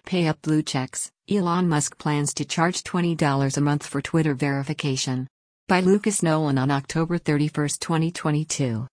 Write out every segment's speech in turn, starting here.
Pay up blue checks. Elon Musk plans to charge $20 a month for Twitter verification. By Lucas Nolan on October 31, 2022.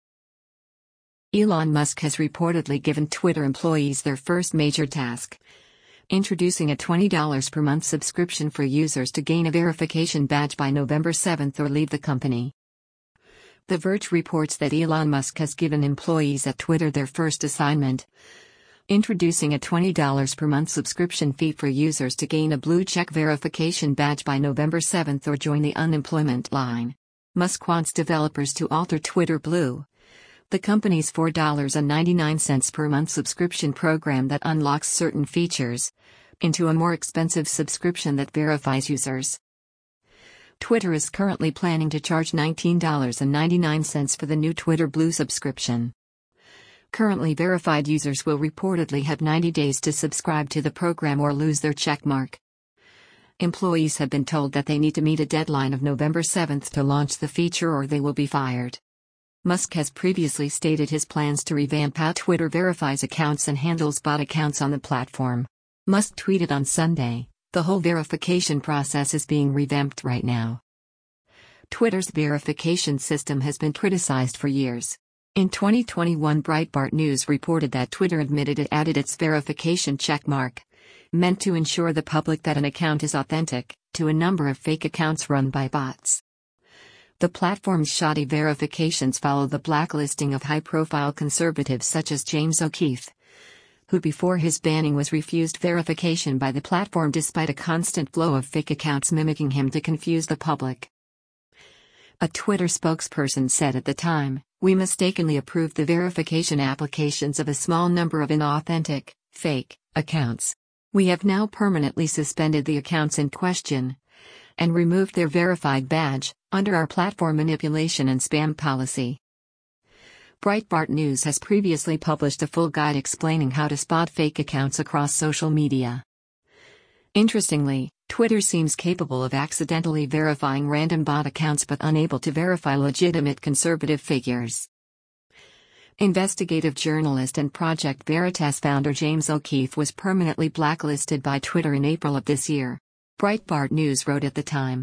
Elon Musk has reportedly given Twitter employees their first major task: introducing a $20 per month subscription for users to gain a verification badge by November 7 or leave the company. The Verge reports that Elon Musk has given employees at Twitter their first assignment: introducing a $20 per month subscription fee for users to gain a blue check verification badge by November 7 or join the unemployment line. Musk wants developers to alter Twitter Blue, the company's $4.99 per month subscription program that unlocks certain features, into a more expensive subscription that verifies users. Twitter is currently planning to charge $19.99 for the new Twitter Blue subscription. Currently verified users will reportedly have 90 days to subscribe to the program or lose their checkmark. Employees have been told that they need to meet a deadline of November 7 to launch the feature or they will be fired. Musk has previously stated his plans to revamp how Twitter verifies accounts and handles bot accounts on the platform. Musk tweeted on Sunday, "The whole verification process is being revamped right now." Twitter's verification system has been criticized for years. In 2021, Breitbart News reported that Twitter admitted it added its verification checkmark, meant to ensure the public that an account is authentic, to a number of fake accounts run by bots. The platform's shoddy verifications follow the blacklisting of high-profile conservatives such as James O'Keefe, who before his banning was refused verification by the platform despite a constant flow of fake accounts mimicking him to confuse the public. A Twitter spokesperson said at the time, "We mistakenly approved the verification applications of a small number of inauthentic, fake, accounts. We have now permanently suspended the accounts in question and removed their verified badge, under our platform manipulation and spam policy." Breitbart News has previously published a full guide explaining how to spot fake accounts across social media. Interestingly, Twitter seems capable of accidentally verifying random bot accounts but unable to verify legitimate conservative figures. Investigative journalist and Project Veritas founder James O'Keefe was permanently blacklisted by Twitter in April of this year. Breitbart News wrote at the time.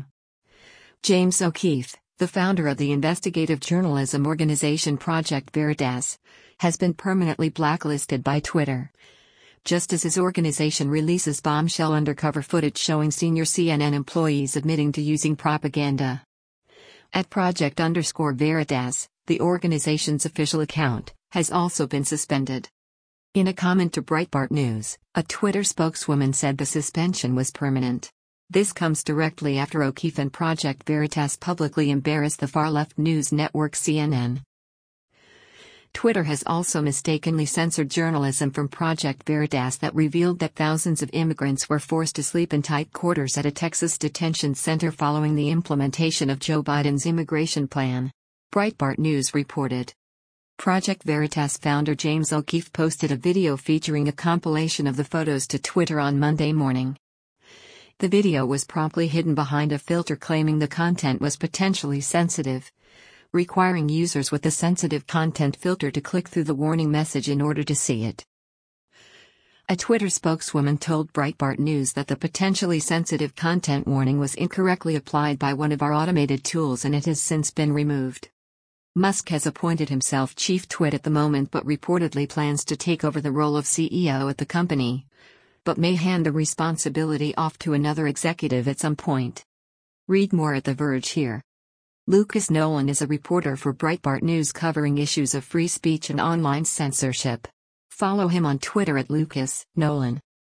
James O'Keefe, the founder of the investigative journalism organization Project Veritas, has been permanently blacklisted by Twitter, just as his organization releases bombshell undercover footage showing senior CNN employees admitting to using propaganda. At Project_Veritas, the organization's official account has also been suspended. In a comment to Breitbart News, a Twitter spokeswoman said the suspension was permanent. This comes directly after O'Keefe and Project Veritas publicly embarrassed the far-left news network CNN. Twitter has also mistakenly censored journalism from Project Veritas that revealed that thousands of immigrants were forced to sleep in tight quarters at a Texas detention center following the implementation of Joe Biden's immigration plan. Breitbart News reported. Project Veritas founder James O'Keefe posted a video featuring a compilation of the photos to Twitter on Monday morning. The video was promptly hidden behind a filter claiming the content was potentially sensitive, requiring users with the sensitive content filter to click through the warning message in order to see it. A Twitter spokeswoman told Breitbart News that the potentially sensitive content warning was incorrectly applied by one of our automated tools and it has since been removed. Musk has appointed himself chief twit at the moment but reportedly plans to take over the role of CEO at the company, but may hand the responsibility off to another executive at some point. Read more at The Verge here. Lucas Nolan is a reporter for Breitbart News covering issues of free speech and online censorship. Follow him on Twitter at Lucas Nolan.